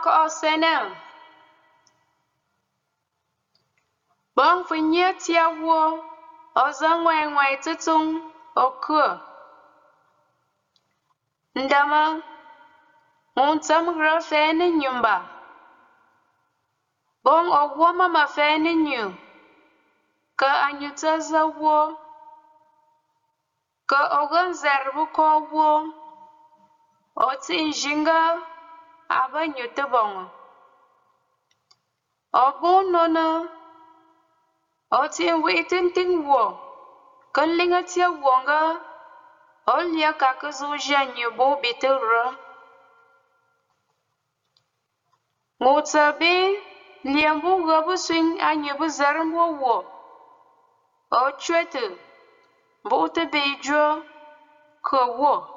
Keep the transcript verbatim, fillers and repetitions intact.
ko sene. Bong finye tia wo. O zangwe ngwe tutung o ku. Ndama. Untam gra fene nyumba. Bong o woma ma fene nyu. Ka anyutaza wo. Ka ogan zerbu ko wo. O ti njinga. Aba nyute bongo. O bon nona. O ti witin ting wo. Kan linga tia wonga. O lia kakazu janyu bo bitura. Ngutabi liambu gabu swing anyu zarmbo wo. O chwetu. Bo te bejo. Ko wo.